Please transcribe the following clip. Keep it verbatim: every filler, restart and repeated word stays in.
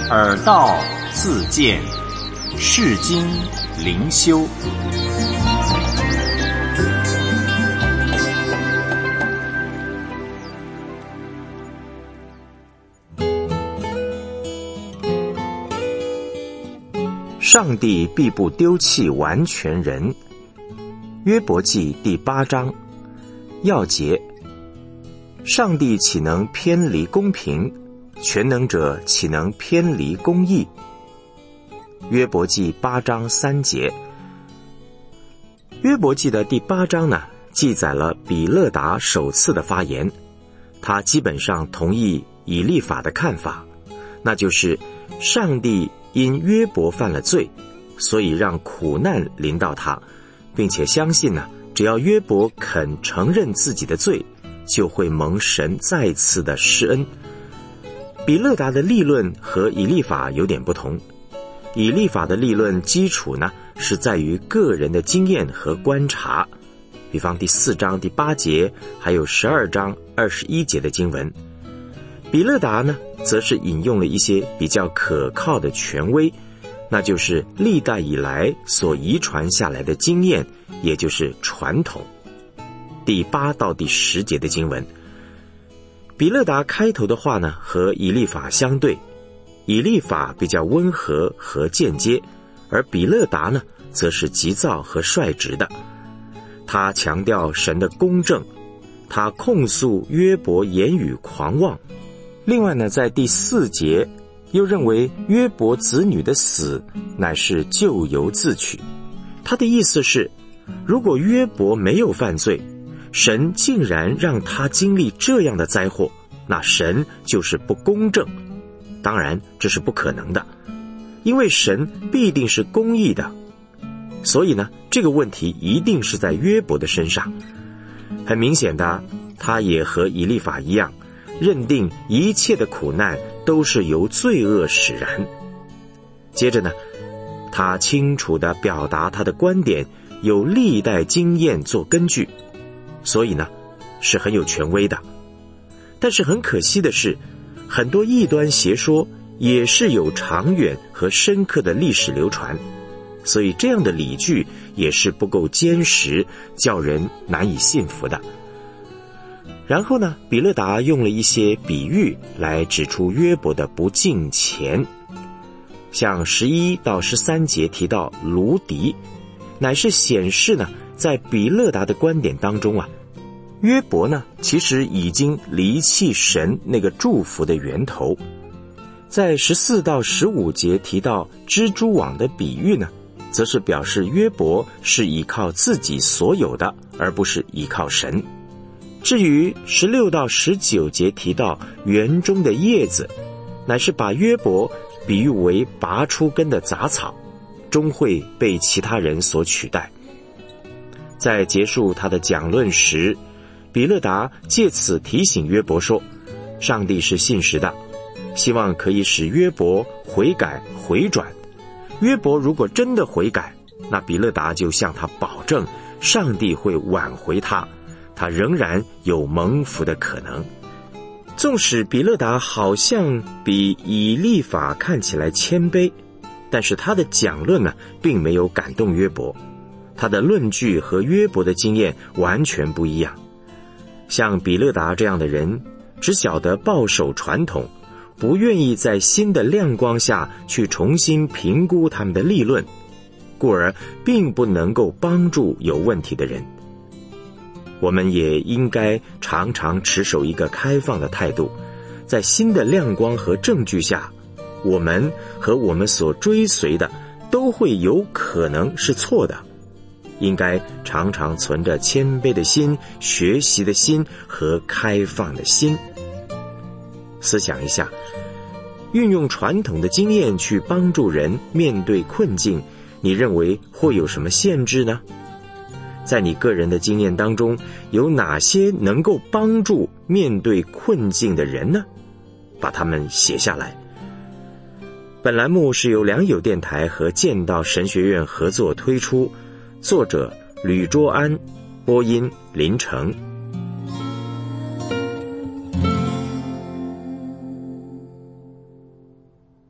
耳道自见，世经灵修。 上帝必不丢弃完全人。约伯记第八章要节：上帝岂能偏离公平？全能者岂能偏离公义？约伯记八章三节。约伯记的第八章呢，记载了比勒达首次的发言，他基本上同意以利法的看法，那就是上帝因约伯犯了罪，所以让苦难临到他，并且相信呢，只要约伯肯承认自己的罪，就会蒙神再次的施恩。比勒达的立论和以利法有点不同，以利法的立论基础呢，是在于个人的经验和观察，比方第四章第八节，还有十二章二十一节的经文。比勒达呢，则是引用了一些比较可靠的权威，那就是历代以来所遗传下来的经验，也就是传统。第八到第十节的经文，比勒达开头的话呢，和以利法相对，以利法比较温和和间接，而比勒达呢，则是急躁和率直的。他强调神的公正，他控诉约伯言语狂妄。另外呢，在第四节又认为约伯子女的死乃是咎由自取。他的意思是，如果约伯没有犯罪，神竟然让他经历这样的灾祸，那神就是不公正。当然这是不可能的，因为神必定是公义的，所以呢，这个问题一定是在约伯的身上。很明显的，他也和以利法一样，认定一切的苦难都是由罪恶使然。接着呢，他清楚地表达他的观点，有历代经验做根据，所以呢，是很有权威的。但是很可惜的是，很多异端邪说也是有长远和深刻的历史流传，所以这样的理据也是不够坚实，叫人难以信服的。然后呢，比勒达用了一些比喻来指出约伯的不敬虔，像十一到十三节提到卢迪，乃是显示呢，在比勒达的观点当中啊，约伯呢其实已经离弃神那个祝福的源头。在十四到十五节提到蜘蛛网的比喻呢，则是表示约伯是依靠自己所有的，而不是依靠神。至于十六到十九节提到园中的叶子，乃是把约伯比喻为拔出根的杂草，终会被其他人所取代。在结束他的讲论时，比勒达借此提醒约伯说，上帝是信实的，希望可以使约伯悔改回转。约伯如果真的悔改，那比勒达就向他保证，上帝会挽回他，他仍然有蒙福的可能。纵使比勒达好像比以利法看起来谦卑，但是他的讲论呢，并没有感动约伯，他的论据和约伯的经验完全不一样。像比勒达这样的人，只晓得抱守传统，不愿意在新的亮光下去重新评估他们的立论，故而并不能够帮助有问题的人。我们也应该常常持守一个开放的态度，在新的亮光和证据下，我们和我们所追随的都会有可能是错的，应该常常存着谦卑的心、学习的心和开放的心。思想一下，运用传统的经验去帮助人面对困境，你认为会有什么限制呢？在你个人的经验当中，有哪些能够帮助面对困境的人呢？把它们写下来。本栏目是由良友电台和剑道神学院合作推出，作者吕卓安，播音林成。